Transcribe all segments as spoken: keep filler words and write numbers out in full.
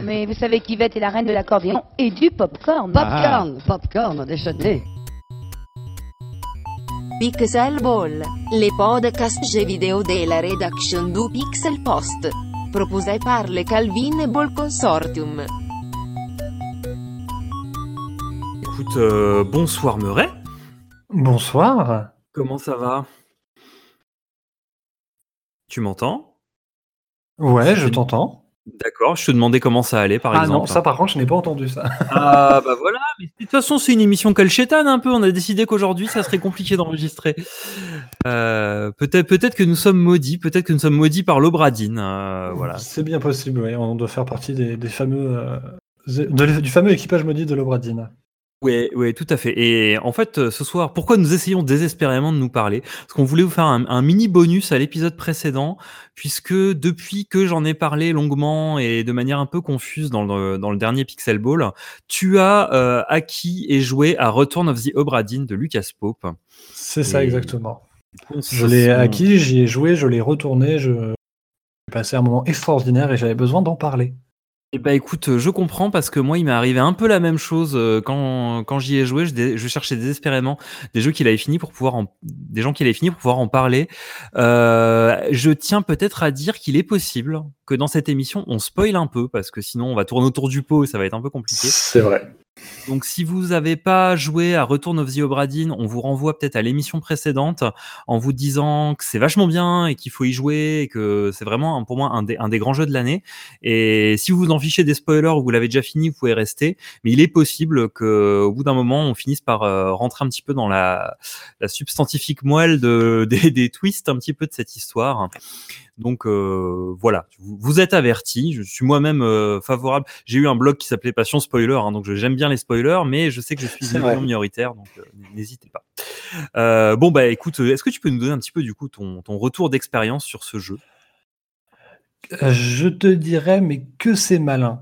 Mais vous savez qu'Yvette est la reine de l'accordéon et du popcorn. Popcorn, popcorn, déjeuner. Pixel Ball, les podcasts jeux vidéo de la rédaction du Pixel Post. Proposé par le Calvin Ball Consortium. Écoute, euh, bonsoir Meuret. Bonsoir. Comment ça va? Tu m'entends? Ouais, je C'est- t'entends. D'accord, je te demandais comment ça allait par Ah exemple. non, ça par contre, je n'ai pas entendu ça. Ah bah voilà, mais de toute façon c'est une émission Colchétane un peu, on a décidé qu'aujourd'hui ça serait compliqué d'enregistrer. Euh, peut-être peut-être que nous sommes maudits, peut-être que nous sommes maudits par l'Obradine, euh, voilà. C'est bien possible, oui. On doit faire partie des, des fameux, euh, de- du fameux équipage maudit de l'Obradine. Oui, ouais, tout à fait. Et en fait, euh, ce soir, pourquoi nous essayons désespérément de nous parler? Parce qu'on voulait vous faire un, un mini bonus à l'épisode précédent, puisque depuis que j'en ai parlé longuement et de manière un peu confuse dans le, dans le dernier Pixel Ball, tu as euh, acquis et joué à Return of the Obra Dinn de Lucas Pope. C'est ça, Et- exactement. On Je se l'ai sent- acquis, j'y ai joué, je l'ai retourné, je... j'ai passé un moment extraordinaire et j'avais besoin d'en parler. Eh ben écoute, euh, je comprends parce que moi, il m'est arrivé un peu la même chose euh, quand quand j'y ai joué. Je, dé- je cherchais désespérément des jeux qu'il avait fini pour pouvoir en, des gens qui avaient fini pour pouvoir en parler. Euh, je tiens peut-être à dire qu'il est possible que dans cette émission, on spoil un peu parce que sinon, on va tourner autour du pot et ça va être un peu compliqué. C'est vrai. Donc, si vous n'avez pas joué à Return of the Obra Dinn, on vous renvoie peut-être à l'émission précédente en vous disant que c'est vachement bien et qu'il faut y jouer et que c'est vraiment pour moi un des, un des grands jeux de l'année. Et si vous vous en fichez des spoilers ou vous l'avez déjà fini, vous pouvez rester. Mais il est possible qu'au bout d'un moment, on finisse par euh, rentrer un petit peu dans la, la substantifique moelle de, des, des twists un petit peu de cette histoire. Donc euh, voilà, vous, vous êtes avertis. Je suis moi-même euh, favorable. J'ai eu un blog qui s'appelait Passion Spoiler, hein, donc je- j'aime bien les spoilers, mais je sais que je suis C'est une vrai. opinion minoritaire, donc euh, n'hésitez pas. Euh, bon bah écoute, est-ce que tu peux nous donner un petit peu du coup ton, ton retour d'expérience sur ce jeu? Euh, Je te dirais, mais que c'est malin.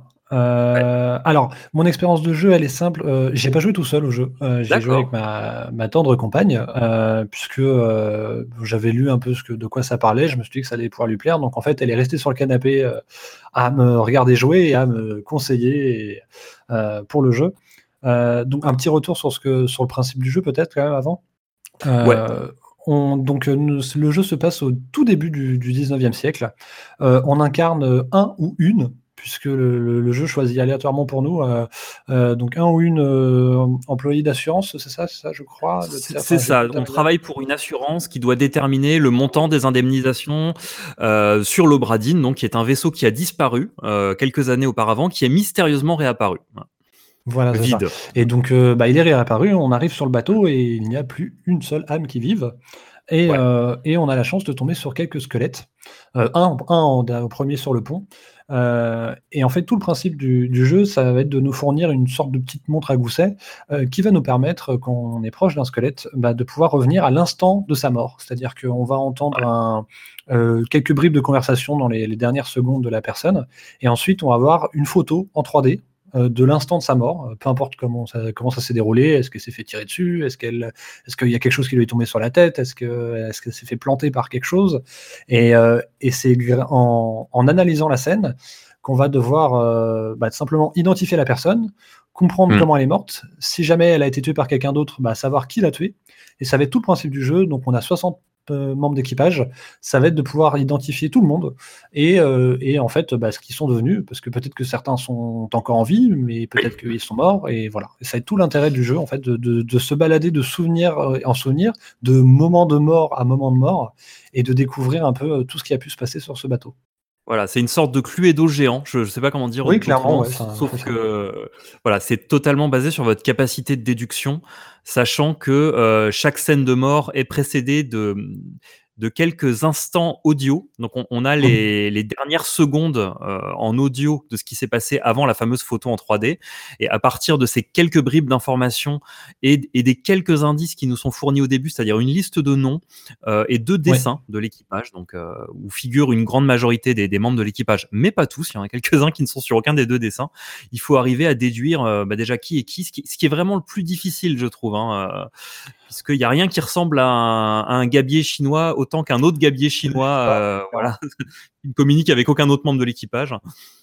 Euh, Alors, mon expérience de jeu, elle est simple. Euh, j'ai pas joué tout seul au jeu. Euh, j'ai joué D'accord. avec ma, ma tendre compagne, euh, puisque euh, j'avais lu un peu ce que, de quoi ça parlait. Je me suis dit que ça allait pouvoir lui plaire. Donc, en fait, elle est restée sur le canapé euh, à me regarder jouer et à me conseiller et, euh, pour le jeu. Euh, donc, un petit retour sur, ce que, sur le principe du jeu, peut-être, quand même, avant. Euh, Ouais. on, donc, euh, nous- le jeu se passe au tout début du, du dix-neuvième siècle. Euh, on incarne un ou une, puisque le, le- le jeu choisit aléatoirement pour nous, euh, euh, donc un ou une euh, employé d'assurance, c'est ça, c'est ça, je crois. le C'est terme- c'est enfin, j'ai ça, plus le on terme travaille pour une assurance qui doit déterminer le montant des indemnisations euh, sur l'Obra Dinn, donc qui est un vaisseau qui a disparu euh, quelques années auparavant, qui est mystérieusement réapparu. Voilà, c'est ça. Vide. Et donc, euh, bah, il est réapparu, on arrive sur le bateau et il n'y a plus une seule âme qui vive. Et, Ouais. euh, et on a la chance de tomber sur quelques squelettes. Euh, un un en- au premier sur le pont. Euh, et en fait, tout le principe du, du jeu, ça va être de nous fournir une sorte de petite montre à gousset euh, qui va nous permettre, quand on est proche d'un squelette, bah, de pouvoir revenir à l'instant de sa mort. C'est-à-dire qu'on va entendre un, euh, quelques bribes de conversation dans les, les dernières secondes de la personne. Et ensuite, on va avoir une photo en trois D euh, de l'instant de sa mort, euh, peu importe comment ça, comment ça s'est déroulé, est-ce qu'elle s'est fait tirer dessus, est-ce qu'elle, est-ce qu'il y a quelque chose qui lui est tombé sur la tête, est-ce que, est-ce qu'elle s'est fait planter par quelque chose, et, euh, et c'est gra- en, en analysant la scène qu'on va devoir euh, bah, simplement identifier la personne, comprendre Mm. comment elle est morte, si jamais elle a été tuée par quelqu'un d'autre, bah, savoir qui l'a tuée, et ça va être tout le principe du jeu. Donc on a soixante euh, membres d'équipage, ça va être de pouvoir identifier tout le monde, et, euh, et en fait, bah, ce qu'ils sont devenus, parce que peut-être que certains sont encore en vie, mais peut-être qu'ils sont morts, et voilà. Et ça va être tout l'intérêt du jeu, en fait, de, de- de se balader de souvenir euh, en souvenir, de moment de mort à moment de mort, et de découvrir un peu euh, tout ce qui a pu se passer sur ce bateau. Voilà, c'est une sorte de Cluedo géant. Je ne sais pas comment dire Oui, autrement, clairement, ouais, c'est un- sauf c'est ça. que euh, voilà, c'est totalement basé sur votre capacité de déduction, sachant que euh, chaque scène de mort est précédée de de quelques instants audio. Donc on, on a les, les dernières secondes euh, en audio de ce qui s'est passé avant la fameuse photo en trois D. Et à partir de ces quelques bribes d'informations et, et des quelques indices qui nous sont fournis au début, c'est-à-dire une liste de noms euh, et deux dessins de l'équipage, donc euh, où figure une grande majorité des, des membres de l'équipage, mais pas tous. Il y en a quelques-uns qui ne sont sur aucun des deux dessins. Il faut arriver à déduire euh, bah déjà qui est qui, ce qui, ce qui est vraiment le plus difficile, je trouve, hein, euh, puisqu'il n'y a rien qui ressemble à un, à un gabier chinois autant qu'un autre gabier chinois. Euh, voilà, qui ne communique avec aucun autre membre de l'équipage.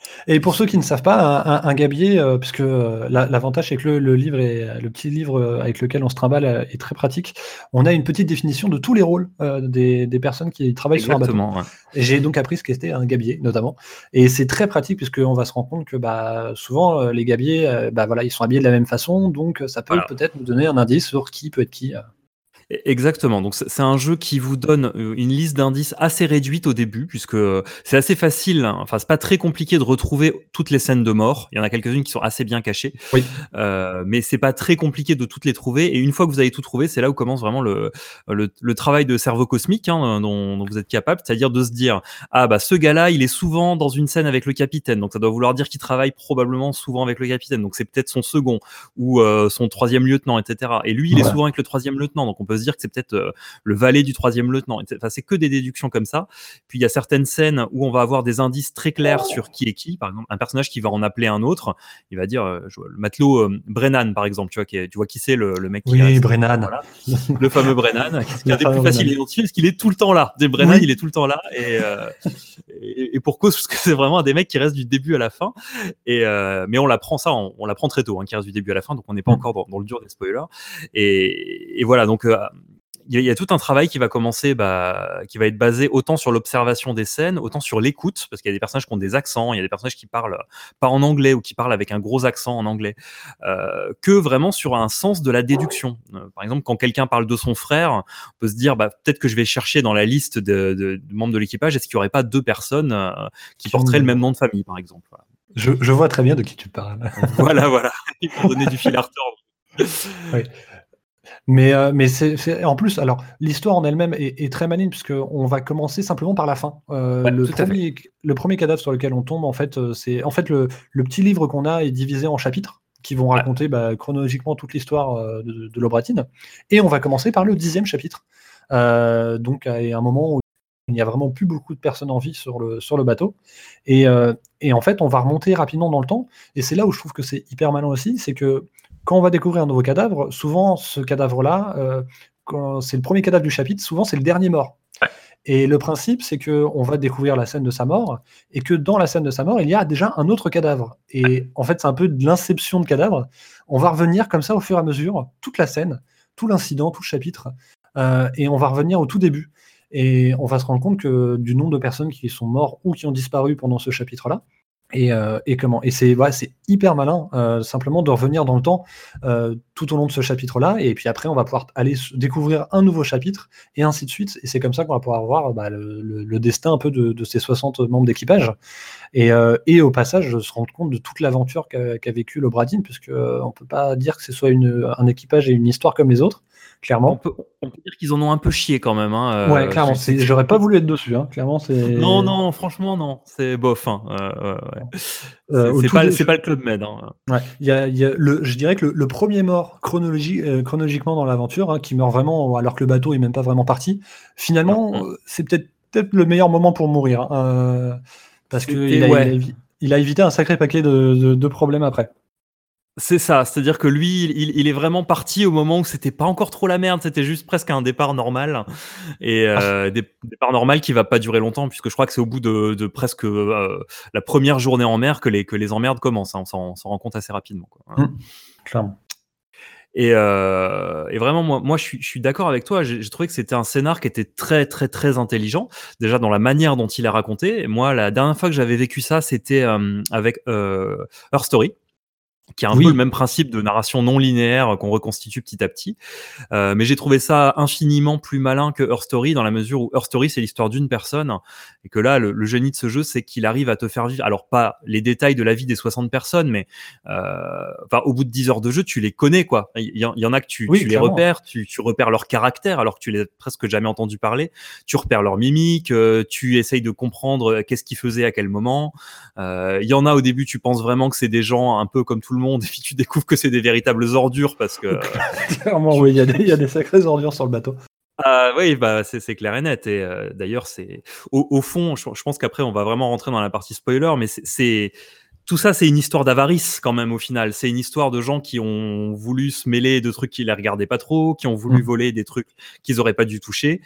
Et pour ceux qui ne savent pas, un, un- un gabier, euh, puisque euh, la- l'avantage c'est que le, le livre est, le petit livre euh, avec lequel on se trimballe euh, est très pratique. On a une petite définition de tous les rôles euh, des, des personnes qui travaillent sur un bateau. Exactement, ouais. Et j'ai donc appris ce qu'était un gabier, notamment. Et c'est très pratique puisqu'on va se rendre compte que bah, souvent euh, les gabiers, euh, bah, voilà, ils sont habillés de la même façon, donc euh, ça peut Voilà. peut-être nous donner un indice sur qui peut être qui. euh. Exactement. Donc c'est c'est un jeu qui vous donne euh, une liste d'indices assez réduite au début, puisque euh, c'est assez facile. Hein. Enfin, c'est pas très compliqué de retrouver toutes les scènes de mort. Il y en a quelques-unes qui sont assez bien cachées, Oui. euh, mais c'est pas très compliqué de toutes les trouver. Et une fois que vous avez tout trouvé, c'est là où commence vraiment le le, le travail de cerveau cosmique hein, dont, dont vous êtes capable, c'est-à-dire de se dire ah bah ce gars-là, il est souvent dans une scène avec le capitaine, donc ça doit vouloir dire qu'il travaille probablement souvent avec le capitaine. Donc c'est peut-être son second ou euh, son troisième lieutenant, et cetera. Et lui, il est Voilà. souvent avec le troisième lieutenant, donc on peut se dire que c'est peut-être euh, le valet du troisième lieutenant. Enfin, c'est que des déductions comme ça. Puis il y a certaines scènes où on va avoir des indices très clairs sur qui est qui. Par exemple, un personnage qui va en appeler un autre, il va dire euh, je vois, le matelot euh, Brennan, par exemple. Tu vois, qui est, tu vois qui c'est le, le mec qui Oui, reste. Brennan. Voilà. Le fameux Brennan, qui est Le un des fameux plus faciles à Brennan. identifier parce qu'il est tout le temps là. Des Brennan, Oui. il est tout le temps là. Et, euh, et, et pour cause, parce que c'est vraiment un des mecs qui reste du début à la fin. Et euh, mais on l'apprend ça, on, on l'apprend très tôt, hein, qui reste du début à la fin, donc on n'est pas Mm. encore dans, dans le dur des spoilers. Et, et voilà, donc euh, il y, a- il y a tout un travail qui va commencer, bah, qui va être basé autant sur l'observation des scènes, autant sur l'écoute, parce qu'il y a des personnages qui ont des accents, il y a des personnages qui parlent pas en anglais ou qui parlent avec un gros accent en anglais, euh, que vraiment sur un sens de la déduction. Euh, par exemple, quand quelqu'un parle de son frère, on peut se dire, bah, peut-être que je vais chercher dans la liste de, de- de membres de l'équipage, est-ce qu'il n'y aurait pas deux personnes euh, qui Qui ont porteraient le le- même nom de famille, par exemple. Voilà. Je, je vois très bien de qui tu parles. Voilà, voilà. Il faut donner du fil à retordre. Oui. Mais, euh, mais c'est, c'est- en plus, alors l'histoire en elle-même est, est très maligne puisque on va commencer simplement par la fin. Euh, Ouais, le tout à fait. premier, le premier cadavre sur lequel on tombe, en fait, euh, c'est en fait le, le petit livre qu'on a est divisé en chapitres qui vont Ouais. raconter bah, chronologiquement toute l'histoire euh, de, de l'Obratine. Et on va commencer par le dixième chapitre. Euh, donc à un moment où il n'y a vraiment plus beaucoup de personnes en vie sur le, sur le bateau. Et, euh, et en fait, on va remonter rapidement dans le temps. Et c'est là où je trouve que c'est hyper malin aussi, c'est que quand on va découvrir un nouveau cadavre, souvent ce cadavre-là, euh, quand c'est le premier cadavre du chapitre, souvent c'est le dernier mort. Et le principe, c'est qu'on va découvrir la scène de sa mort, et que dans la scène de sa mort, il y a déjà un autre cadavre. Et en fait, c'est un peu de l'inception de cadavre. On va revenir comme ça au fur et à mesure, toute la scène, tout l'incident, tout le chapitre, euh, et on va revenir au tout début. Et on va se rendre compte que du nombre de personnes qui sont mortes ou qui ont disparu pendant ce chapitre-là. Et, euh, et comment Et c'est ouais, c'est hyper malin, euh, simplement de revenir dans le temps euh, tout au long de ce chapitre-là, et puis après on va pouvoir aller s- découvrir un nouveau chapitre, et ainsi de suite. Et c'est comme ça qu'on va pouvoir voir bah, le, le- le destin un peu de, de ces soixante membres d'équipage, et, euh, et au passage de se rendre compte de toute l'aventure qu'a qu'a vécu l'Obradine, puisque euh, on peut pas dire que ce soit une, un équipage et une histoire comme les autres, On clairement. peut, on peut dire qu'ils en ont un peu chié quand même. Hein. Ouais, euh, clairement. c'est- c'est- c'est- J'aurais pas voulu être dessus, hein. Clairement, c'est. Non, non, franchement, non. C'est bof. Hein. Euh, ouais, ouais. Euh, C'est au c'est tout pas, dé- c'est pas le Club Med. Hein. Ouais, il y a, il y a le, je dirais que le, le premier mort chronologie, euh, chronologiquement dans l'aventure, hein, qui meurt vraiment alors que le bateau est même pas vraiment parti, finalement, Mm, mm. euh, c'est peut-être peut-être le meilleur moment pour mourir, hein, euh, parce C'était- qu'il a, il a ouais. évi- il a évité un sacré paquet de, de- de problèmes après. C'est ça, c'est-à-dire que lui, il, il est vraiment parti au moment où c'était pas encore trop la merde, c'était juste presque un départ normal. Et euh, des, départ normal qui va pas durer longtemps, puisque je crois que c'est au bout de, de presque euh, la première journée en mer que les, que les emmerdes commencent. Hein, on s'en on s'en rend compte assez rapidement. Quoi. Mm, clairement. Et, euh, et vraiment, moi, moi je suis, je suis d'accord avec toi. J'ai j'ai trouvé que c'était un scénar qui était très, très, très intelligent. Déjà dans la manière dont il est raconté. Et moi, la dernière fois que j'avais vécu ça, c'était euh, avec euh, Her Story, qui a un Oui. peu le même principe de narration non linéaire qu'on reconstitue petit à petit. Euh, mais j'ai trouvé ça infiniment plus malin que Her Story, dans la mesure où Her Story, c'est l'histoire d'une personne, et que là, le, le génie de ce jeu, c'est qu'il arrive à te faire vivre, alors pas les détails de la vie des soixante personnes, mais euh, enfin, au bout de dix heures de jeu, tu les connais, quoi. Il y, en- il y en a que tu, Oui, tu les clairement. repères, tu, tu repères leur caractère, alors que tu les as presque jamais entendu parler, tu repères leur mimique, euh, tu essayes de comprendre euh, qu'est-ce qu'ils faisaient à quel moment. Euh, Il y en a au début, tu penses vraiment que c'est des gens un peu comme tout le monde, et puis tu découvres que c'est des véritables ordures parce que. Clairement, oui, il y, a des- il y a des sacrées ordures sur le bateau. Ah oui, bah c'est c'est clair et net. Et euh, d'ailleurs, c'est au, au fond, je, je pense qu'après on va vraiment rentrer dans la partie spoiler, mais c'est c'est tout ça, c'est une histoire d'avarice quand même au final. C'est une histoire de gens qui ont voulu se mêler de trucs qui les regardaient pas trop, qui ont voulu Mmh. voler des trucs qu'ils auraient pas dû toucher.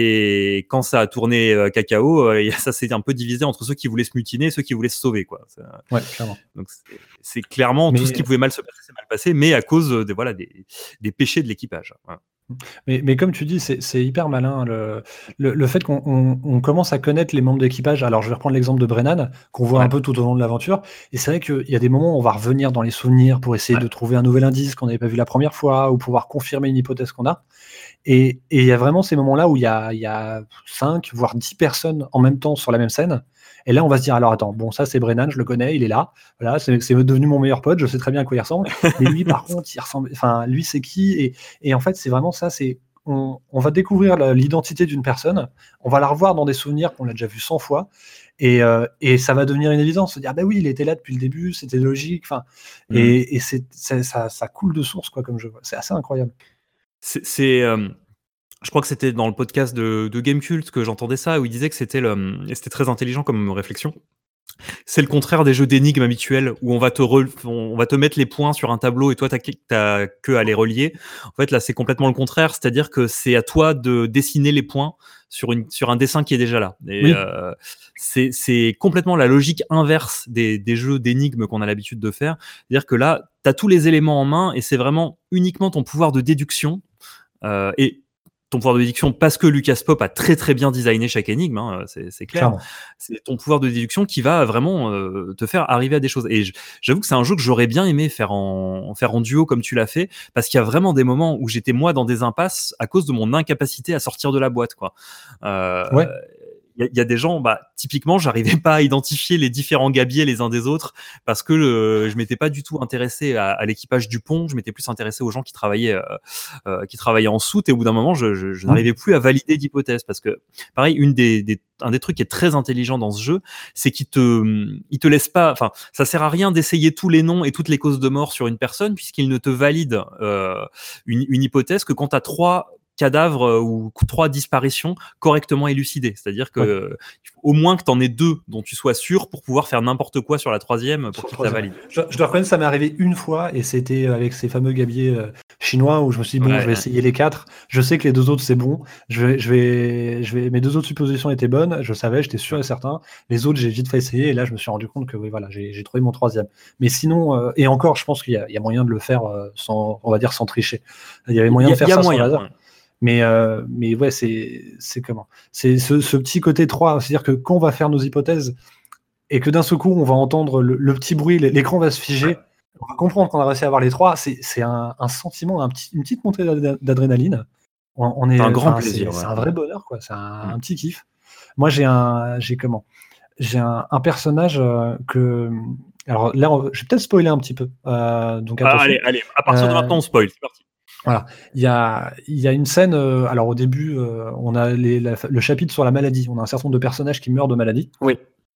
Et quand ça a tourné euh, cacao, euh, et ça s'est un peu divisé entre ceux qui voulaient se mutiner et ceux qui voulaient se sauver, quoi. Ça- Ouais, clairement. donc c'est c'est clairement tout ce Mais, qui pouvait mal se passer, c'est mal passé, mais à cause euh, des voilà des, des péchés de l'équipage. Voilà. mais, mais comme tu dis, c'est c'est hyper malin le, le, le fait qu'on on, on commence à connaître les membres d'équipage. Alors, je vais reprendre l'exemple de Brennan, qu'on voit un Ouais, peu tout au long de l'aventure. Et c'est vrai qu'il y a des moments où on va revenir dans les souvenirs pour essayer ouais. de trouver un nouvel indice qu'on n'avait pas vu la première fois ou pouvoir confirmer une hypothèse qu'on a. Et et il y a vraiment ces moments-là où il y a, il y a cinq, voire dix personnes en même temps sur la même scène. Et là, on va se dire, alors attends, bon, ça c'est Brennan, je le connais, il est là. Voilà, c'est c'est devenu mon meilleur pote, je sais très bien à quoi il ressemble. Mais lui, par contre, il ressemble. Enfin, lui, c'est qui? Et, et en fait, c'est vraiment ça, c'est. On, on va découvrir la- l'identité d'une personne, on va la revoir dans des souvenirs qu'on a déjà vu cent fois, et, euh, et ça va devenir une évidence. Se dire, bah oui, il était là depuis le début, c'était logique. Enfin, Mhm. et, et c'est, c'est- ça, ça coule de source, quoi, comme je vois. C'est assez incroyable. C'est, c'est, euh, je crois que c'était dans le podcast de, de Gamecult que j'entendais ça, où il disait que c'était le, et c'était très intelligent comme réflexion. C'est le contraire des jeux d'énigmes habituels où on va te re- on va te mettre les points sur un tableau et toi t'as que t'as que à les relier. En fait, là, c'est complètement le contraire, c'est-à-dire que c'est à toi de dessiner les points sur une sur un dessin qui est déjà là. Et Oui, euh, c'est c'est complètement la logique inverse des des jeux d'énigmes qu'on a l'habitude de faire. C'est-à-dire que là, t'as tous les éléments en main et c'est vraiment uniquement ton pouvoir de déduction euh, et ton pouvoir de déduction parce que Lucas Pop a très très bien designé chaque énigme, hein, c'est, c'est clair. clairement. C'est ton pouvoir de déduction qui va vraiment euh, te faire arriver à des choses. Et j- j'avoue que c'est un jeu que j'aurais bien aimé faire en, faire en duo comme tu l'as fait, parce qu'il y a vraiment des moments où j'étais moi dans des impasses à cause de mon incapacité à sortir de la boîte, quoi. Euh, Ouais. il y, a- il y a des gens, bah, typiquement, j'arrivais pas à identifier les différents gabiers les uns des autres parce que le, je m'étais pas du tout intéressé à, à l'équipage du pont, je m'étais plus intéressé aux gens qui travaillaient, euh, euh, qui travaillaient en soute, et au bout d'un moment, je, je, je Mmh. n'arrivais plus à valider d'hypothèses parce que, pareil, une des, des, un des trucs qui est très intelligent dans ce jeu, c'est qu'il te, il te laisse pas, enfin, ça sert à rien d'essayer tous les noms et toutes les causes de mort sur une personne puisqu'il ne te valide euh, une, une hypothèse que quand tu as trois cadavres euh, ou trois disparitions correctement élucidées. C'est-à-dire que Ouais. euh, il faut au moins que tu en aies deux dont tu sois sûr pour pouvoir faire n'importe quoi sur la troisième pour Sur le qu'il te la troisième. valide. Je, je dois reconnaître, ça m'est arrivé une fois, et c'était avec ces fameux gabiers euh, chinois où je me suis dit, bon, Ouais, je vais ouais. essayer les quatre. Je sais que les deux autres, c'est bon. Je vais, je vais, je vais, mes deux autres suppositions étaient bonnes. Je savais, j'étais sûr et certain. Les autres, j'ai vite fait essayer, et là, je me suis rendu compte que oui, voilà, j'ai j'ai trouvé mon troisième. Mais sinon, euh, et encore, je pense qu'il y a, il y a moyen de le faire euh, sans, on va dire, sans tricher. Il y avait Il moyen y de a, faire il y a ça moyen. sans laser. Ouais. Mais, euh, mais ouais, c'est c'est comment? C'est ce, ce petit côté trois, c'est-à-dire que quand on va faire nos hypothèses et que d'un seul coup, on va entendre le, le petit bruit, l'écran va se figer, on va comprendre qu'on a réussi à avoir les trois, c'est c'est un, un sentiment, un petit, une petite montée d'ad- d'adrénaline. On, on est, C'est un grand enfin, plaisir. c'est c'est Ouais. un vrai bonheur, quoi. C'est un, Mm. un petit kiff. Moi, j'ai un, j'ai comment? J'ai un, un personnage euh, que, alors là, on- je vais peut-être spoiler un petit peu, euh, donc Ah, attention. allez, allez, à partir de Euh, maintenant, on spoil. C'est parti. voilà, il y a, il y a une scène. euh, alors au début, euh, on a les- la- le chapitre sur la maladie. On a un certain nombre de personnages qui meurent de maladie. Oui.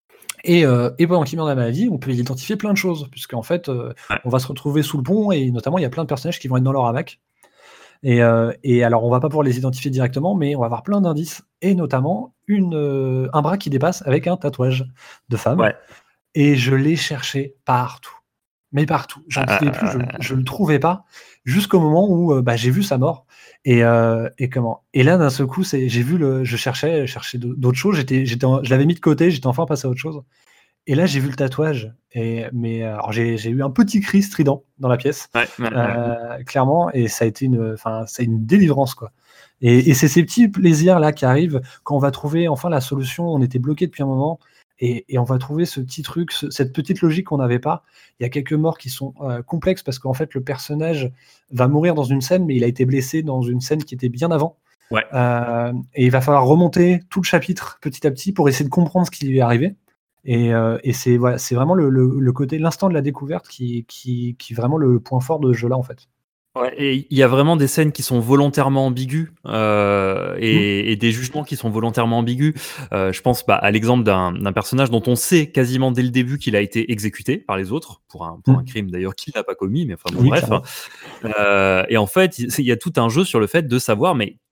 Et, euh, et pendant qu'ils meurent de la maladie, on peut identifier plein de choses, puisqu'en fait, euh, Ouais. on va se retrouver sous le pont, et notamment, il y a plein de personnages qui vont être dans leur hamac. Et, euh, et alors, on va pas pouvoir les identifier directement, mais on va avoir plein d'indices, et notamment une, euh, un bras qui dépasse avec un tatouage de femme. Ouais. Et je l'ai cherché partout. Mais partout. J'en pouvais plus, je, je le trouvais pas, jusqu'au moment où euh, bah, j'ai vu sa mort. Et, euh, et comment Et là, d'un seul coup, c'est, j'ai vu le, je cherchais, je cherchais d'autres choses. J'étais, j'étais, en- je l'avais mis de côté. J'étais enfin passé à autre chose. Et là, j'ai vu le tatouage. Et mais euh, alors, j'ai, j'ai eu un petit cri strident dans la pièce, Ouais, ouais, ouais. euh, clairement. Et ça a été une, enfin, c'est une délivrance, quoi. Et, et c'est ces petits plaisirs là qui arrivent quand on va trouver enfin la solution. On était bloqué depuis un moment. Et, et on va trouver ce petit truc, ce- cette petite logique qu'on n'avait pas. Il y a quelques morts qui sont euh, complexes parce qu'en fait, le personnage va mourir dans une scène, mais il a été blessé dans une scène qui était bien avant. Ouais. Euh, et il va falloir remonter tout le chapitre petit à petit pour essayer de comprendre ce qui lui est arrivé. Et, euh, et c'est voilà, c'est vraiment le, le- le côté, l'instant de la découverte qui, qui, qui est vraiment le point fort de ce jeu-là, en fait. Ouais, et il y a vraiment des scènes qui sont volontairement ambiguës euh, Mmh. et, et des jugements qui sont volontairement ambigus. Euh, je pense bah, à l'exemple d'un d'un personnage dont on sait quasiment dès le début qu'il a été exécuté par les autres pour un, pour Mmh. un crime d'ailleurs qu'il n'a pas commis, mais enfin bon, Oui, bref. clairement. hein. Euh, et en fait, il il y a tout un jeu sur le fait de savoir mais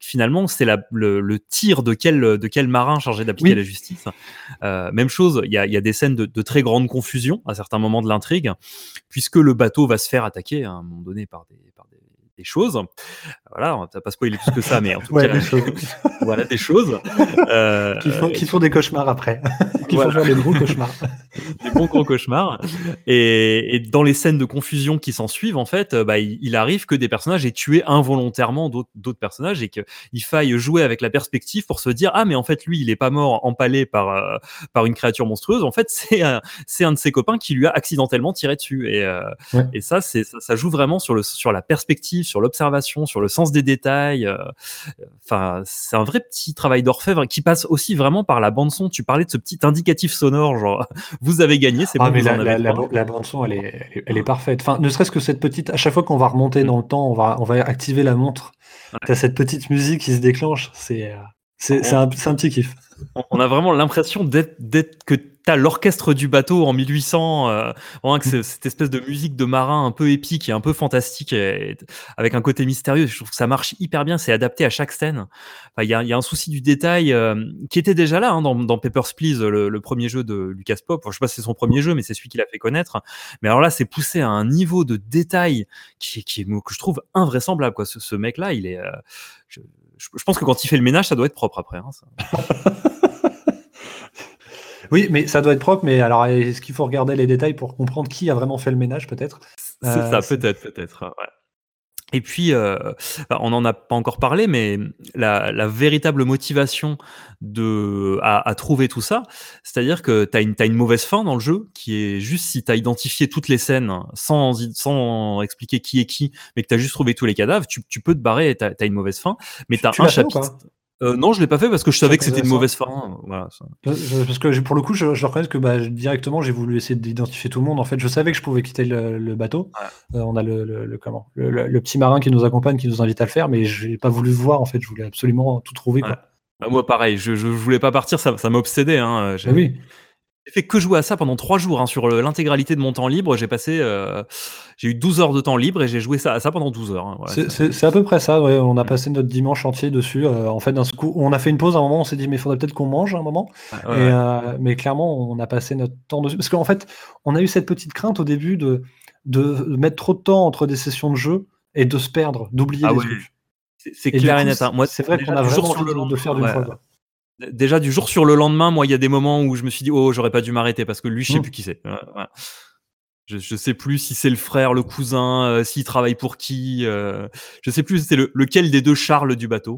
finalement, c'est la, le, le tir de quel, de quel marin chargé d'appliquer Oui. la justice. Euh, même chose, il y a, il y a des scènes de, de très grande confusion à certains moments de l'intrigue, puisque le bateau va se faire attaquer à un moment donné par des, par des, des choses. Voilà, on va pas spoiler plus que ça, mais en tout Ouais, cas, des choses. voilà des choses. Euh, qui, font, qui font des cauchemars après. qui Voilà. font faire des gros cauchemars. Des bons gros cauchemars. Et, et dans les scènes de confusion qui s'en suivent, en fait, bah, il, il arrive que des personnages aient tué involontairement d'autres, d'autres personnages et qu'il faille jouer avec la perspective pour se dire ah mais en fait lui il est pas mort empalé par euh, par une créature monstrueuse. En fait c'est un, c'est un de ses copains qui lui a accidentellement tiré dessus. Et, euh, Ouais. et ça c'est ça, ça joue vraiment sur le sur la perspective, sur l'observation, sur le sens des détails. Enfin euh, c'est un vrai petit travail d'orfèvre qui passe aussi vraiment par la bande son. Tu parlais de ce petit indicatif sonore genre vous avez gagné, c'est Ah, bon, mais vous la, en la, avez la, droit. la bande son, elle est, elle est, elle est parfaite. Enfin, ne serait-ce que cette petite. À chaque fois qu'on va remonter dans le temps, on va, on va activer la montre. Ouais. T'as cette petite musique qui se déclenche. C'est, euh, c'est, c'est, un, c'est un petit kiff. On a vraiment l'impression d'être, d'être que t'as l'orchestre du bateau en mille huit cents, euh, vraiment que c'est, cette espèce de musique de marin un peu épique et un peu fantastique, et, avec un côté mystérieux. Je trouve que ça marche hyper bien, c'est adapté à chaque scène. Il enfin, y, a, y a un souci du détail euh, qui était déjà là hein, dans, dans Papers, Please, le, le premier jeu de Lucas Pop. Enfin, je sais pas si c'est son premier jeu, mais c'est celui qui l'a fait connaître. Mais alors là, c'est poussé à un niveau de détail qui, qui est, que je trouve invraisemblable. Quoi. Ce, ce mec-là, il est... Euh, je, je pense que quand il fait le ménage, ça doit être propre après. Hein, ça. Oui, mais ça doit être propre. Mais alors, est-ce qu'il faut regarder les détails pour comprendre qui a vraiment fait le ménage, peut-être? C'est euh, ça, c'est... peut-être, peut-être. Ouais. Et puis, euh, on n'en a pas encore parlé, mais la, la véritable motivation de, à, à trouver tout ça, c'est-à-dire que tu as une, t'as une mauvaise fin dans le jeu, qui est juste si tu as identifié toutes les scènes sans, sans expliquer qui est qui, mais que tu as juste trouvé tous les cadavres, tu, tu peux te barrer et tu as une mauvaise fin. Mais tu as un chapitre... Euh, non, je l'ai pas fait parce que je savais que c'était une mauvaise fin. Voilà, ça. Parce que pour le coup, je, je reconnais que bah, directement, j'ai voulu essayer d'identifier tout le monde. En fait, je savais que je pouvais quitter le, le bateau. Ouais. Euh, on a le, le, le comment le, le, le petit marin qui nous accompagne, qui nous invite à le faire, mais j'ai pas voulu le voir. En fait, je voulais absolument tout trouver. Quoi. Ouais. Bah, moi, pareil, je, je, je voulais pas partir. Ça, ça m'obsédait. Hein. J'ai... Oui. J'ai fait que jouer à ça pendant trois jours hein, sur l'intégralité de mon temps libre. J'ai passé, euh, j'ai eu douze heures de temps libre et j'ai joué ça à ça pendant douze heures. Hein. Voilà, c'est, c'est, c'est à peu près ça. Ouais. On a passé notre dimanche entier dessus. Euh, en fait, d'un coup, on a fait une pause à un moment. On s'est dit, mais il faudrait peut-être qu'on mange à un moment. Ouais, et, ouais. Euh, mais clairement, on a passé notre temps dessus. Parce qu'en fait, on a eu cette petite crainte au début de, de mettre trop de temps entre des sessions de jeu et de se perdre, d'oublier ah des ouais. trucs. C'est, c'est clair et net. Hein. Moi, c'est vrai qu'on a vraiment envie de, de faire d'une ouais. fois. Quoi. Déjà du jour sur le lendemain, moi il y a des moments où je me suis dit oh j'aurais pas dû m'arrêter parce que lui je sais mmh. plus qui c'est. Ouais, ouais. Je, je sais plus si c'est le frère, le cousin, euh, s'il travaille pour qui. Euh, je sais plus c'est le, lequel des deux Charles du bateau.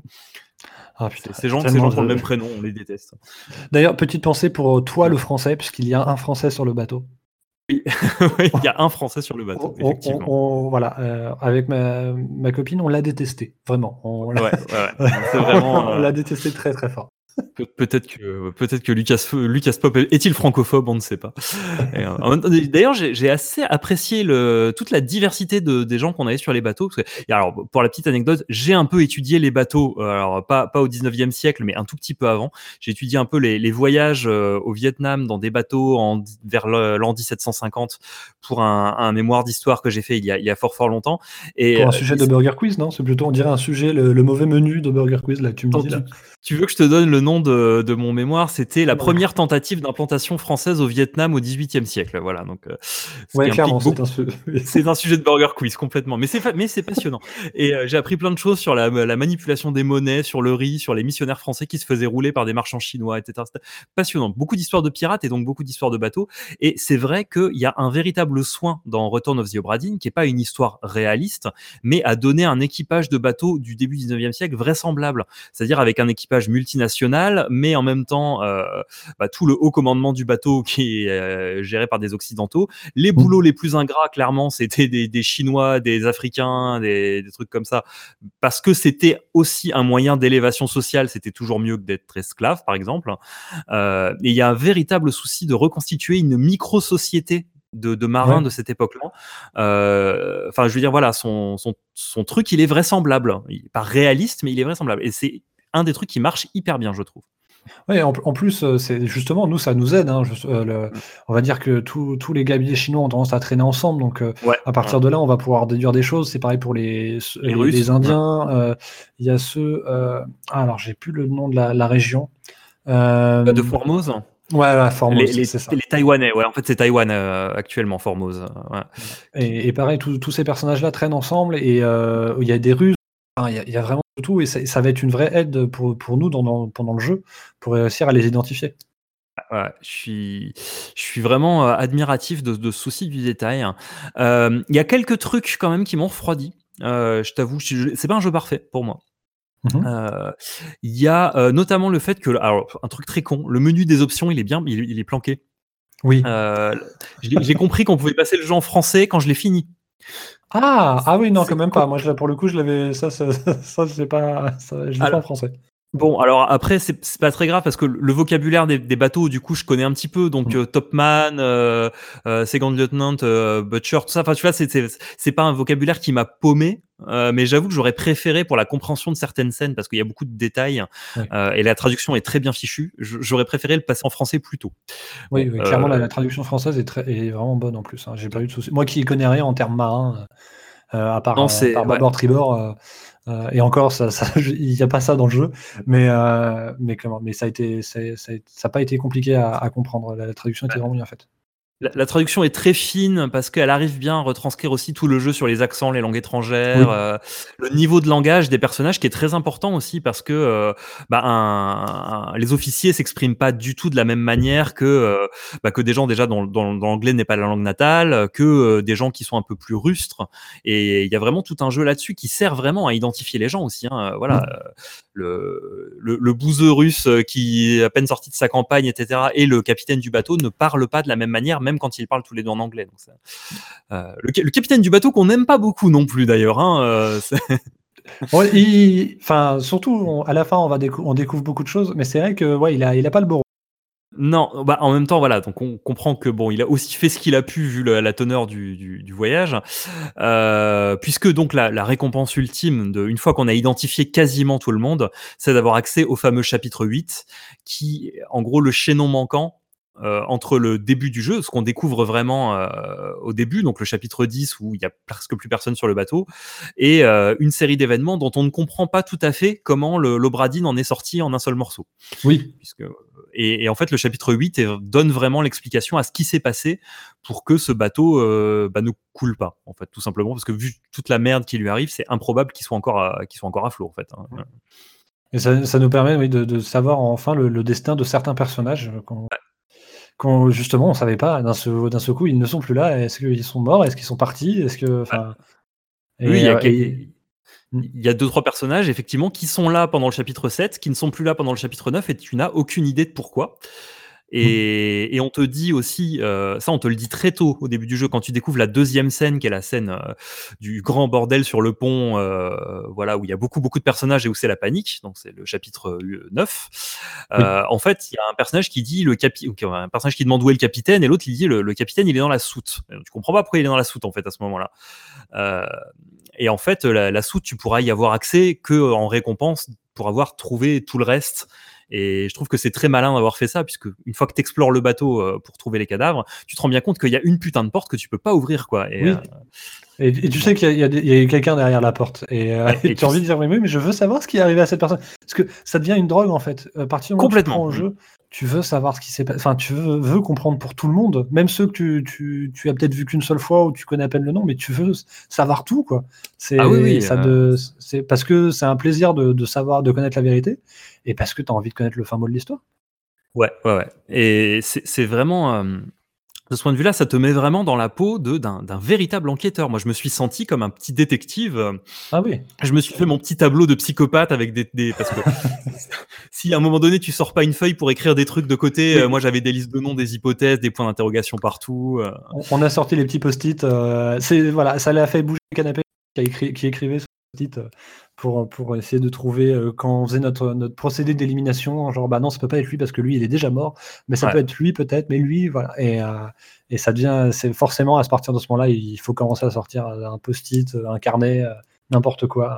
Ah, putain, ces gens, ces gens qui ont le même prénom, on les déteste. D'ailleurs petite pensée pour toi le français puisqu'il y a un français sur le bateau. Oui, il y a un français sur le bateau, on, effectivement. On, on, voilà, euh, avec ma, ma copine, on l'a détesté, vraiment. On l'a, ouais, ouais, ouais. C'est vraiment, euh... on l'a détesté très très fort. Pe- peut-être que peut-être que Lucas Lucas Pop est-il francophobe, on ne sait pas. Et, euh, d'ailleurs, j'ai, j'ai assez apprécié le, toute la diversité de, des gens qu'on avait sur les bateaux. Parce que, et alors, pour la petite anecdote, j'ai un peu étudié les bateaux, alors pas pas au dix-neuvième siècle, mais un tout petit peu avant. J'ai étudié un peu les, les voyages euh, au Vietnam dans des bateaux en, vers l'an dix-sept cent cinquante pour un, un mémoire d'histoire que j'ai fait il y a, il y a fort fort longtemps. Et pour un sujet euh, de Burger Quiz, non ? C'est plutôt, on dirait un sujet, le, le mauvais menu de Burger Quiz là. Tu me dis là. Tu, tu veux que je te donne le nom de, de mon mémoire? C'était la première tentative d'implantation française au Vietnam au dix-huitième siècle. Voilà, donc euh, ouais, clairement, c'est un, su... c'est un sujet de Burger Quiz complètement, mais c'est fa... mais c'est passionnant. Et euh, j'ai appris plein de choses sur la, la manipulation des monnaies, sur le riz, sur les missionnaires français qui se faisaient rouler par des marchands chinois, et cetera. C'était passionnant. Beaucoup d'histoires de pirates et donc beaucoup d'histoires de bateaux. Et c'est vrai qu'il y a un véritable soin dans Return of the Obra Dinn, qui est pas une histoire réaliste, mais à donner un équipage de bateaux du début du dix-neuvième siècle vraisemblable, c'est-à-dire avec un équipage multinational, mais en même temps euh, bah, tout le haut commandement du bateau qui est euh, géré par des occidentaux. Les boulots les plus ingrats, clairement, c'était des, des Chinois, des Africains, des, des trucs comme ça, parce que c'était aussi un moyen d'élévation sociale. C'était toujours mieux que d'être esclave, par exemple. Euh, et il y a un véritable souci de reconstituer une micro-société de, de marins ouais. de cette époque-là. Euh, enfin, je veux dire, voilà, son, son, son truc, il est vraisemblable. Il n'est pas réaliste, mais il est vraisemblable. Et c'est un des trucs qui marche hyper bien, je trouve. Ouais, en, en plus, euh, c'est justement, nous, ça nous aide. Hein, je- euh, le- Mm. on va dire que tous tous les gabiers chinois ont tendance à traîner ensemble. Donc, euh, Ouais, à partir ouais. de là, on va pouvoir déduire des choses. C'est pareil pour les, Les les, Russes, les ouais. Indiens. euh, Il y a ceux. euh, ah, alors, j'ai plus le nom de la, la région. Euh, De Formose. ouais, ouais, Les, Formose, les, c'est ça. les Taïwanais, ouais, en fait c'est Taïwan euh, actuellement, Formose. euh, ouais. Et, et pareil, tous tous ces personnages-là traînent ensemble et euh, il y a des Russes, enfin, il y, a- il y a vraiment de tout et ça, ça va être une vraie aide pour, pour nous dans, dans- pendant le jeu pour réussir à les identifier. Ouais, je suis, je suis vraiment euh, admiratif de, de ce souci du détail. Hein. Euh, Il y a quelques trucs quand même qui m'ont refroidi. Euh, je t'avoue, je- c'est pas un jeu parfait pour moi. Mhm. Euh, Il y a euh, notamment le fait que, alors un truc très con, le menu des options il est bien, il, il est planqué. Oui. Euh, j'ai j'ai compris qu'on pouvait passer le jeu en français quand je l'ai fini. Ah, ah oui, non, C'est quand même co- pas. Moi, je, l'ai- pour le coup, je l'avais. Ça, ça, ça, c'est pas. Ça, je l'ai fait en Alors, français. bon, alors après, c'est c'est pas très grave parce que le vocabulaire des, des bateaux, du coup, je connais un petit peu. Donc, Mm. euh, Topman, euh, euh, Second Lieutenant, euh, Butcher, tout ça. Enfin, tu vois, c'est c'est c'est pas un vocabulaire qui m'a paumé. Euh, mais j'avoue que j'aurais préféré pour la compréhension de certaines scènes parce qu'il y a beaucoup de détails Oui, euh, et la traduction est très bien fichue. je- J'aurais préféré le passer en français plus tôt. oui, Bon, oui, clairement, la, euh, la traduction française est, très, est vraiment bonne en plus. Hein. J'ai pas eu de soucis. Moi qui connais rien en termes marins, euh, à part, non, euh, à c'est part ouais. bâbord, tribord, euh, euh, et encore, ça, ça, il n'y a pas ça dans le jeu, mais, euh, mais, comment, mais ça a été, ça, ça, ça a pas été compliqué à, à comprendre. La, la traduction était vraiment bien faite. La, la traduction est très fine parce qu'elle arrive bien à retranscrire aussi tout le jeu sur les accents, les langues étrangères, Oui. euh, le niveau de langage des personnages qui est très important aussi parce que euh, bah, un, un- les officiers s'expriment pas du tout de la même manière que euh, bah, que des gens déjà dont, dont- dont l'anglais n'est pas la langue natale, que euh, des gens qui sont un peu plus rustres. Et il y a vraiment tout un jeu là-dessus qui sert vraiment à identifier les gens aussi. Hein. Voilà. Mm. Euh, le, le, le bouseux russe qui est à peine sorti de sa campagne, et cetera, et le capitaine du bateau ne parlent pas de la même manière, même quand ils parlent tous les deux en anglais. Donc, ça, euh, le, le capitaine du bateau qu'on n'aime pas beaucoup non plus d'ailleurs. Hein, euh, Ouais, il- enfin, surtout, on- à la fin, on, va décou- on découvre beaucoup de choses, mais c'est vrai que ouais, il a, il a pas le beau rôle. Non, bah en même temps, voilà, donc on comprend que bon, il a aussi fait ce qu'il a pu vu la, la teneur du, du, du voyage, euh, puisque donc la, la récompense ultime, de, une fois qu'on a identifié quasiment tout le monde, c'est d'avoir accès au fameux chapitre huit, qui, en gros, le chaînon manquant euh, entre le début du jeu, ce qu'on découvre vraiment euh, au début, donc le chapitre dix où il y a presque plus personne sur le bateau, et euh, une série d'événements dont on ne comprend pas tout à fait comment le l'Obradine en est sorti en un seul morceau. Oui. Puisque, et, et en fait, le chapitre huit est- donne vraiment l'explication à ce qui s'est passé pour que ce bateau euh, bah, ne coule pas, en fait, tout simplement, parce que vu toute la merde qui lui arrive, c'est improbable qu'il soit encore à, qu'il soit encore à flot, en fait. Hein. Et ça, ça nous permet oui, de, de savoir enfin le, le destin de certains personnages euh, qu'on, qu'on, justement on savait pas. D'un seul, d'un seul coup, ils ne sont plus là. Est-ce qu'ils sont morts? Est-ce qu'ils sont partis? Est-ce que, enfin, Oui, il et, y a, euh, quel- et- il y a deux, trois personnages, effectivement, qui sont là pendant le chapitre sept, qui ne sont plus là pendant le chapitre neuf, et tu n'as aucune idée de pourquoi. Et, et on te dit aussi, euh, ça on te le dit très tôt au début du jeu, quand tu découvres la deuxième scène, qui est la scène euh, du grand bordel sur le pont, euh, voilà, où il y a beaucoup beaucoup de personnages et où c'est la panique, donc c'est le chapitre neuf. Euh, En fait, il y a un personnage qui dit, le capi un personnage qui demande où est le capitaine, et l'autre il dit, le, le capitaine il est dans la soute. Et tu comprends pas pourquoi il est dans la soute en fait à ce moment-là. Euh, et en fait, la, la soute, tu pourras y avoir accès que en récompense pour avoir trouvé tout le reste. Et je trouve que c'est très malin d'avoir fait ça, puisque une fois que tu explores le bateau euh, pour trouver les cadavres, tu te rends bien compte qu'il y a une putain de porte que tu peux pas ouvrir, quoi. Et, oui. euh, Et, et tu sais qu'il y a, il y a des- il y a quelqu'un derrière la porte. Et, euh, Ouais, et et tu as tu envie de dire, oui, mais je veux savoir ce qui est arrivé à cette personne. Parce que ça devient une drogue, en fait. À partir du moment où tu Complètement. prends au jeu, tu veux savoir ce qui s'est passé. Enfin, tu veux, veux comprendre pour tout le monde. Même ceux que tu, tu, tu as peut-être vu qu'une seule fois ou tu connais à peine le nom, mais tu veux savoir tout, quoi. C'est, Ah oui, oui, ça euh, de, c'est parce que c'est un plaisir de, de savoir, de connaître la vérité. Et parce que tu as envie de connaître le fin mot de l'histoire. ouais, ouais, ouais. Et c'est c'est vraiment. euh, de ce point de vue-là, ça te met vraiment dans la peau de d'un d'un véritable enquêteur. Moi, je me suis senti comme un petit détective. euh, Ah oui. Je me suis fait mon petit tableau de psychopathe avec des, des parce que si à un moment donné tu sors pas une feuille pour écrire des trucs de côté, Oui. euh, moi j'avais des listes de noms, des hypothèses, des points d'interrogation partout. euh. On, on a sorti les petits post-it. euh, c'est, voilà, ça l'a fait bouger le canapé qui, a écrit, qui écrivait ce post-it euh, pour, pour essayer de trouver, euh, quand on faisait notre, notre procédé d'élimination, genre, bah non, ça peut pas être lui parce que lui, il est déjà mort, mais ça Ouais. peut être lui peut-être, mais lui, voilà. Et, euh, et ça devient, c'est forcément, à partir de ce moment-là, il faut commencer à sortir un post-it, un carnet, euh, n'importe quoi.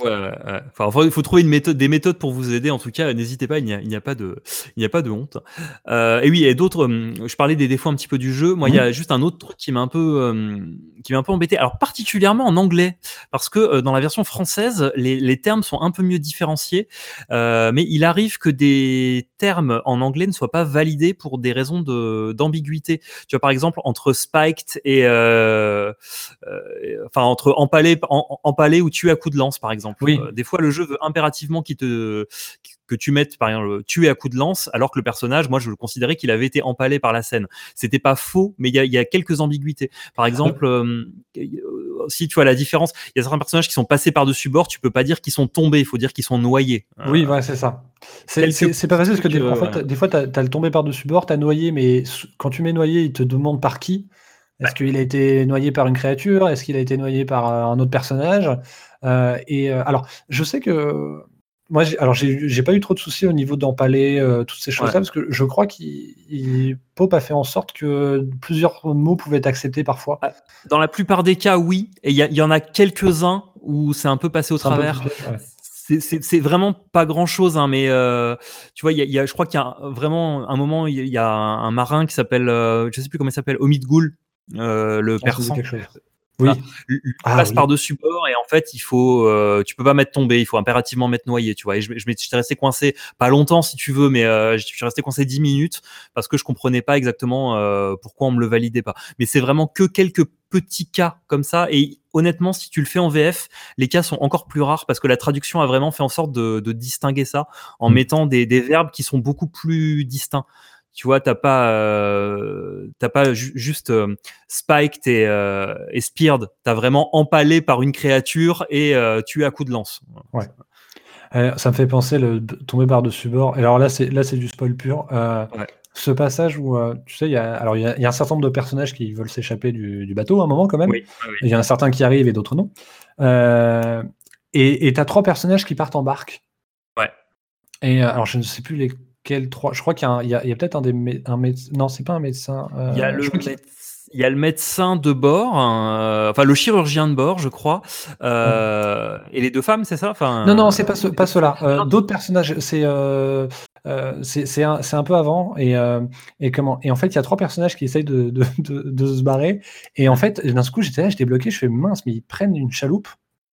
Ouais, ouais, ouais. Enfin, enfin, il faut trouver une méthode, des méthodes pour vous aider. En tout cas, n'hésitez pas, il n'y a, il n'y a pas de, il n'y a pas de honte. Euh, et oui, et d'autres. hum, Je parlais des défauts un petit peu du jeu. Moi, il y Mhm. a juste un autre truc qui m'a un peu, hum, qui m'a un peu embêté. Alors particulièrement en anglais, parce que euh, dans la version française, les, les termes sont un peu mieux différenciés. Euh, mais il arrive que des termes en anglais ne soient pas validés pour des raisons de d'ambiguïté. Tu vois, par exemple, entre spiked et, euh, euh, enfin, entre empalé, en- empalé ou tué à coups de lance, par exemple. Oui. Euh, des fois, le jeu veut impérativement qu'il te, que tu mettes, par exemple, tué à coups de lance, alors que le personnage, moi, je le considérais qu'il avait été empalé par la scène. C'était pas faux, mais il y a, il y a quelques ambiguïtés. Par exemple, euh, euh, si tu vois la différence, il y a certains personnages qui sont passés par-dessus bord, tu peux pas dire qu'ils sont tombés, il faut dire qu'ils sont noyés. Oui, Euh, ouais, c'est ça. C'est quelques c'est- c'est pas facile parce que trucs, des, en euh, fait, voilà. des fois, tu as le tombé par-dessus bord, tu as noyé, mais sous- quand tu mets noyé, il te demande par qui. Est-ce qu'il a été noyé par une créature? Est-ce qu'il a été noyé par euh, un autre personnage? Euh, et euh, alors, je sais que moi, j'ai- alors j'ai j'ai pas eu trop de soucis au niveau d'empaler euh, toutes ces Ouais. choses-là parce que je crois qu'il il- Pope a fait en sorte que plusieurs mots pouvaient être acceptés parfois. Dans la plupart des cas, oui. Et il y, a- il y en a quelques-uns où c'est un peu passé au C'est un peu plus travers. piège, ouais. C'est- C'est c'est vraiment pas grand chose, hein, mais euh, tu vois, il y a, il y a- je crois qu'il y a vraiment un moment, il y a- il y a un, un marin qui s'appelle, euh, je sais plus comment il s'appelle, Omid Ghoul, euh, le Ah, ça me dit persan. quelque chose. Voilà. Oui. Lui- lui Ah passe oui. par-dessus bord et en fait, il faut, euh, tu peux pas mettre tombé, il faut impérativement mettre noyé, tu vois. Et je, je m'étais- j'étais resté coincé, pas longtemps si tu veux, mais euh, je suis resté coincé dix minutes parce que je comprenais pas exactement euh, pourquoi on me le validait pas. Mais c'est vraiment que quelques petits cas comme ça. Et honnêtement, si tu le fais en V F, les cas sont encore plus rares parce que la traduction a vraiment fait en sorte de, de distinguer ça en Mm. mettant des, des verbes qui sont beaucoup plus distincts. Tu vois, t'as pas, euh, t'as pas ju- juste euh, spiked et, euh, et speared. T'as vraiment empalé par une créature et euh, tué à coups de lance. Ouais. Euh, ça me fait penser le b- tomber par-dessus bord. Alors là, c'est là, c'est du spoil pur. Euh, Ouais. ce passage où, euh, tu sais, il y a, alors il y a, il y a un certain nombre de personnages qui veulent s'échapper du, du bateau à un moment quand même. Oui, oui, oui. Il y en a certains qui arrivent et d'autres non. Euh, et tu as trois personnages qui partent en barque. Ouais. Et euh, alors, je ne sais plus lesquels trois. Je crois qu'il y a, un- il y a, il y a peut-être un des mé- un médecin. Non, c'est pas un médecin. euh, Il y a je le crois qu'il- méde- il y a le médecin de bord, hein, euh, enfin le chirurgien de bord, je crois, euh, et les deux femmes, c'est ça? Enfin, Non, non, c'est pas, ce, les pas deux- ceux-là. Euh, Non, D'autres personnages, c'est euh, euh, c'est c'est un, c'est un peu avant. Et, euh, et, comment, et en fait, il y a trois personnages qui essayent de, de, de, de se barrer. Et en fait, d'un coup, j'étais là, j'étais bloqué. Je fais mince, mais ils prennent une chaloupe.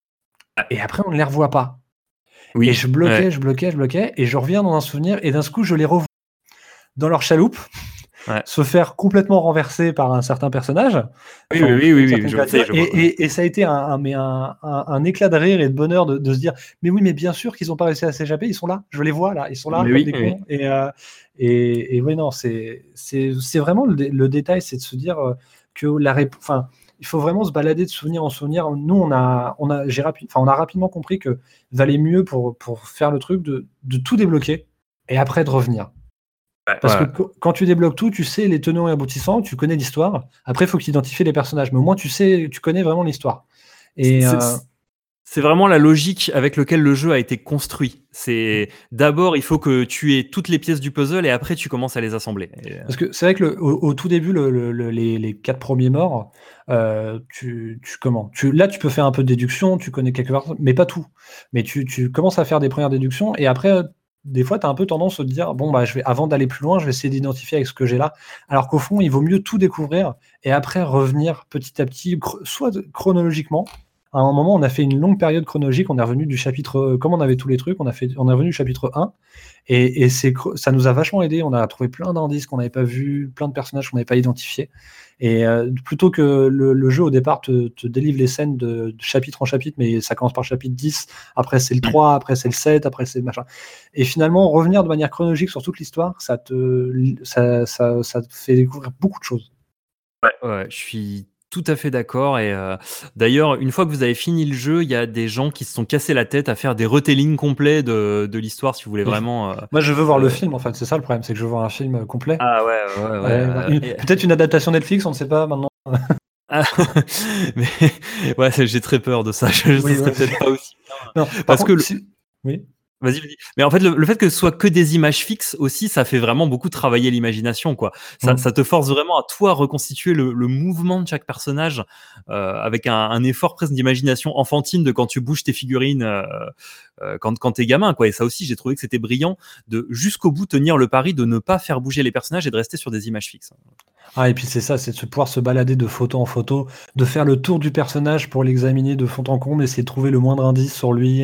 Et après, on ne les revoit pas. oui, Et je bloquais, ouais, je bloquais, je bloquais. Et je reviens dans un souvenir. Et d'un coup, je les revois dans leur chaloupe ouais. se faire complètement renverser par un certain personnage. Oui, Enfin, oui, ou oui, une oui, oui, certaine je créature. sais, je vois. Et, et- et ça a été un, un- mais un, un- un éclat de rire et de bonheur de, de se dire mais oui, mais bien sûr qu'ils n'ont pas réussi à s'échapper, ils sont là, je les vois là, ils sont là Mais comme oui, des oui. cons. Et, euh, et, et oui, non, c'est c'est c'est vraiment le, dé- le détail, c'est de se dire euh, que la rép- enfin, il faut vraiment se balader de souvenir en souvenir. Nous, on a, on a, j'ai rapi- enfin, on a rapidement compris que valait mieux pour, pour faire le truc de, de tout débloquer et après de revenir. Parce Ouais. que qu- quand tu débloques tout, tu sais les tenants et aboutissants, tu connais l'histoire. Après, il faut que tu identifies les personnages. Mais au moins, tu sais, tu connais vraiment l'histoire. Et C'est- euh, C'est vraiment la logique avec laquelle le jeu a été construit. C'est d'abord, il faut que tu aies toutes les pièces du puzzle et après tu commences à les assembler. Et, euh, parce que c'est vrai que le- au, au tout début, le- le- le- les, les quatre premiers morts, euh, tu, tu comment tu, là, tu peux faire un peu de déduction, tu connais quelques personnes, mais pas tout. Mais tu, tu commences à faire des premières déductions et après, euh, des fois, tu as un peu tendance à te dire bon, bah, je vais, avant d'aller plus loin, je vais essayer d'identifier avec ce que j'ai là. Alors qu'au fond, il vaut mieux tout découvrir et après revenir petit à petit, cr- soit de- chronologiquement. À un moment, on a fait une longue période chronologique. On est revenu du chapitre, comme on avait tous les trucs, on a fait, on est revenu du chapitre un. Et, et c'est, cre- ça nous a vachement aidé. On a trouvé plein d'indices qu'on n'avait pas vus, plein de personnages qu'on n'avait pas identifiés. Et euh, plutôt que le, le jeu, au départ, te, te délivre les scènes de, de chapitre en chapitre, mais ça commence par chapitre dix, après c'est le trois, après c'est le sept, après c'est le machin. Et finalement, revenir de manière chronologique sur toute l'histoire, ça te, ça, ça, ça te fait découvrir beaucoup de choses. ouais, je suis tout à fait d'accord. Et euh, d'ailleurs, une fois que vous avez fini le jeu, il y a des gens qui se sont cassés la tête à faire des retellings complets de, de l'histoire si vous voulez Et vraiment. euh, Moi, je veux voir le euh, film, en fait. C'est ça le problème, c'est que je veux voir un film complet. Ah ouais, ouais, ouais. Ouais, euh, une- et- Peut-être une adaptation Netflix, on ne sait pas maintenant. Ah, mais ouais, c'est- j'ai très peur de ça. Je, Oui, ce serait ouais. peut-être pas aussi. Non, par Parce contre, que le- si- oui. Vas-y, vas-y. Mais en fait, le, le fait que ce soit que des images fixes aussi, ça fait vraiment beaucoup travailler l'imagination, quoi. Ça, Mm. ça te force vraiment à toi reconstituer le, le mouvement de chaque personnage euh, avec un, un effort presque d'imagination enfantine de quand tu bouges tes figurines euh, euh, quand, quand t'es gamin, quoi. Et ça aussi, j'ai trouvé que c'était brillant de jusqu'au bout tenir le pari de ne pas faire bouger les personnages et de rester sur des images fixes. Ah, et puis c'est ça, c'est de se pouvoir se balader de photo en photo, de faire le tour du personnage pour l'examiner de fond en comble, essayer de trouver le moindre indice sur lui,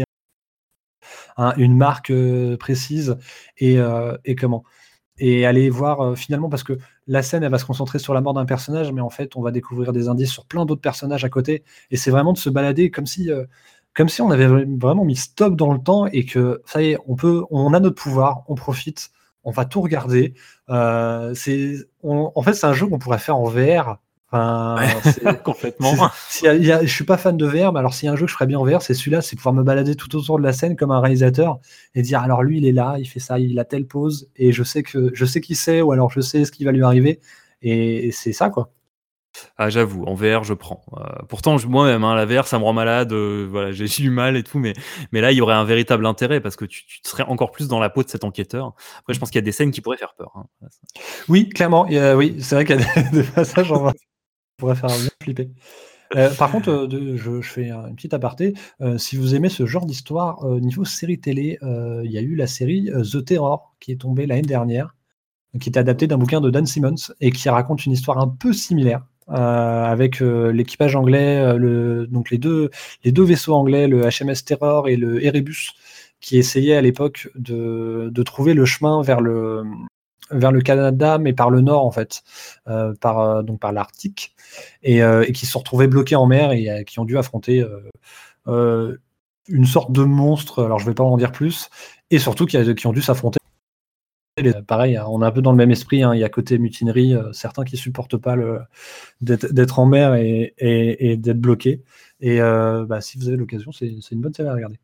un- une marque euh, précise, et, euh, et comment et aller voir euh, finalement, parce que la scène, elle va se concentrer sur la mort d'un personnage, mais en fait, on va découvrir des indices sur plein d'autres personnages à côté, et c'est vraiment de se balader comme si, euh, comme si on avait vra- vraiment mis stop dans le temps et que ça y est, on peut, on a notre pouvoir, on profite, on va tout regarder. Euh, c'est, on- en fait, c'est un jeu qu'on pourrait faire en V R. Enfin, c'est, Complètement. c'est- s'il y a- il y a- je suis pas fan de V R, mais alors s'il y a un jeu que je ferais bien en V R, c'est celui-là, c'est pouvoir me balader tout autour de la scène comme un réalisateur et dire alors lui il est là, il fait ça, il a telle pose et je sais que je sais qui c'est ou alors je sais ce qui va lui arriver et, et c'est ça quoi. Ah, j'avoue, en V R, je prends. Euh, pourtant, je- moi-même, hein, la V R, ça me rend malade. euh, voilà, j'ai j'ai du mal et tout, mais, mais là, il y aurait un véritable intérêt parce que tu, tu serais encore plus dans la peau de cet enquêteur. Après, je pense qu'il y a des scènes qui pourraient faire peur. Hein. Oui, clairement, et, euh, oui, c'est vrai qu'il y a des, des passages on pourrait faire bien flipper. Euh, par contre, euh, de- je, je fais un- une petite aparté. Euh, si vous aimez ce genre d'histoire, euh, niveau série télé, euh, il y a eu la série euh, The Terror qui est tombée l'année dernière, qui est adaptée d'un bouquin de Dan Simmons et qui raconte une histoire un peu similaire. Euh, avec euh, l'équipage anglais, euh, le, donc les deux, les deux vaisseaux anglais, le H M S Terror et le Erebus, qui essayaient à l'époque de, de trouver le chemin vers le, vers le Canada, mais par le nord en fait, euh, par, euh, donc par l'Arctique, et, euh, et qui se sont retrouvés bloqués en mer et euh, qui ont dû affronter euh, euh, une sorte de monstre, alors je vais pas en dire plus, et surtout qui, a- qui ont dû s'affronter. Les- Pareil, hein, on est un peu dans le même esprit, hein, il y a côté mutinerie, euh, certains qui supportent pas le, d'être, d'être en mer et, et, et d'être bloqués. Et euh, bah, si vous avez l'occasion, c'est, c'est une bonne série à regarder.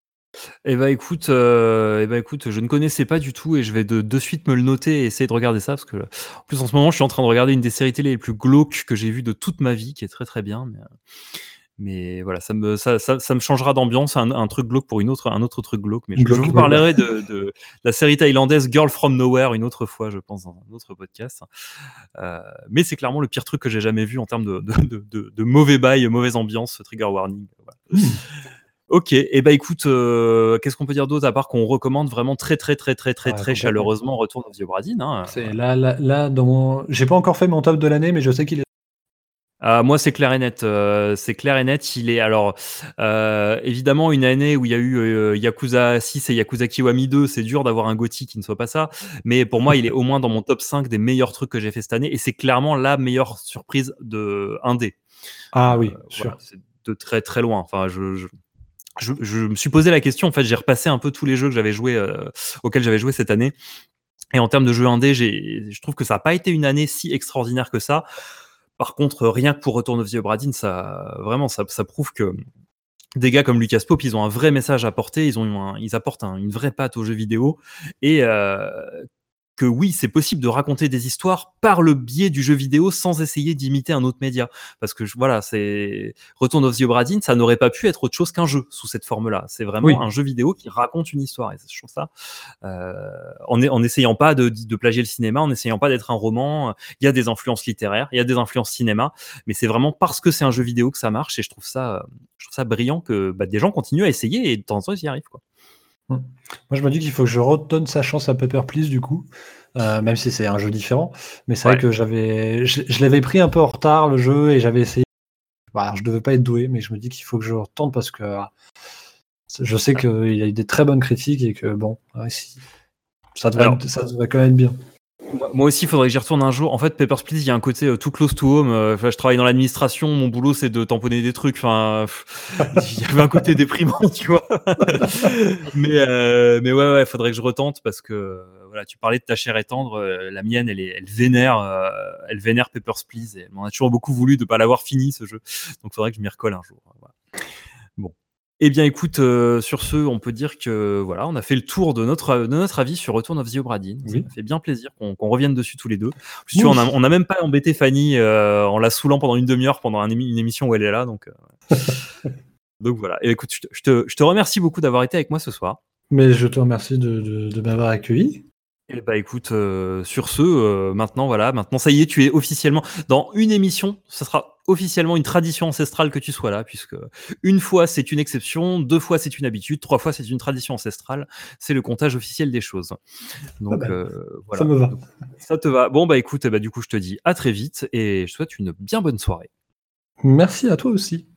Eh ben écoute, euh, eh ben écoute, je ne connaissais pas du tout et je vais de, de suite me le noter et essayer de regarder ça parce que en plus en ce moment je suis en train de regarder une des séries télé les plus glauques que j'ai vues de toute ma vie, qui est très très bien. Mais, euh, mais voilà, ça me ça, ça, ça me changera d'ambiance, un, un truc glauque pour une autre, un autre truc glauque. Mais je, je Glauque, vous ouais. parlerai de, de la série thaïlandaise Girl from Nowhere une autre fois, je pense, dans un autre podcast. Euh, mais c'est clairement le pire truc que j'ai jamais vu en termes de, de, de, de, de mauvais bail, mauvaise ambiance, trigger warning. Voilà. Mmh. Ok, et eh bah écoute, euh, qu'est-ce qu'on peut dire d'autre à part qu'on recommande vraiment très très très très très Ah, très complètement. chaleureusement Retour of the Obra Dinn. Hein. C'est là, là, là, dans mon... J'ai pas encore fait mon top de l'année, mais je sais qu'il est. Euh, moi, c'est clair et net. Euh, c'est clair et net. Il est alors euh, évidemment une année où il y a eu euh, Yakuza six et Yakuza Kiwami deux. C'est dur d'avoir un GOTY qui ne soit pas ça, mais pour moi, il est au moins dans mon top cinq des meilleurs trucs que j'ai fait cette année, et c'est clairement la meilleure surprise de indé. Ah Euh, oui, sûr. voilà, c'est de très très loin. Enfin, je, je... Je, je me suis posé la question. En fait, j'ai repassé un peu tous les jeux que j'avais joué, euh, auxquels j'avais joué cette année. Et en termes de jeux indés, j'ai, je trouve que ça n'a pas été une année si extraordinaire que ça. Par contre, rien que pour Return of the Obra Dinn, ça, vraiment, ça, ça prouve que des gars comme Lucas Pope, ils ont un vrai message à porter. Ils, ont un, ils apportent un, une vraie patte aux jeux vidéo. Et euh, que oui, c'est possible de raconter des histoires par le biais du jeu vidéo sans essayer d'imiter un autre média. Parce que voilà, c'est Return of the Obra Dinn, ça n'aurait pas pu être autre chose qu'un jeu sous cette forme-là. C'est vraiment Oui. un jeu vidéo qui raconte une histoire. Et je trouve ça, euh, en, en n'essayant pas de, de plagier le cinéma, en n'essayant pas d'être un roman. Il y a des influences littéraires, il y a des influences cinéma, mais c'est vraiment parce que c'est un jeu vidéo que ça marche. Et je trouve ça, je trouve ça brillant que bah, des gens continuent à essayer et de temps en temps ils y arrivent, quoi. Moi, je me dis qu'il faut que je redonne sa chance à Paper Please, du coup, euh, même si c'est un jeu différent. Mais c'est Ouais. vrai que j'avais, je, je l'avais pris un peu en retard, le jeu, et j'avais essayé. Bah, alors, je devais pas être doué, mais je me dis qu'il faut que je retente parce que euh, je sais qu'il y a eu des très bonnes critiques et que bon, ouais, si, ça, devrait Alors, être- ça devrait quand même être bien. moi aussi, il faudrait que j'y retourne un jour. En fait, Papers, Please, il y a un côté euh, tout close to home. Euh, enfin, je travaille dans l'administration, mon boulot, c'est de tamponner des trucs. Enfin, pff, il y avait un côté déprimant, tu vois. mais, euh, mais ouais, ouais, faudrait que je retente parce que euh, voilà, tu parlais de ta chair et tendre. Euh, la mienne, elle, est, elle vénère, euh, elle vénère Papers, Please. Et elle m'en a toujours beaucoup voulu de pas l'avoir fini ce jeu. Donc, faudrait que je m'y recolle un jour. Voilà. Bon. Eh bien, écoute, euh, sur ce, on peut dire que voilà, on a fait le tour de notre, de notre avis sur Return of the Obra Dinn. Ça Oui. m'a fait bien plaisir qu'on qu'on revienne dessus tous les deux. En plus, Oui. tu vois, on a- on n'a même pas embêté Fanny euh, en la saoulant pendant une demi-heure pendant un émi- une émission où elle est là. Donc, euh, donc voilà. Et écoute, je te, je te, je te remercie beaucoup d'avoir été avec moi ce soir. Mais je te remercie de de de m'avoir accueilli. Eh bah, écoute, heu, sur ce, heu, maintenant voilà, maintenant ça y est, tu es officiellement dans une émission, ça sera officiellement une tradition ancestrale que tu sois là puisque, une fois c'est une exception, deux fois c'est une habitude, trois fois c'est une tradition ancestrale. C'est le comptage officiel des choses. Pas Donc mal, heu, ça voilà, me va. donc ça te va. Bon bah, écoute, eh bah, du coup, je te dis à très vite et je te souhaite une bien bonne soirée. Merci à toi aussi.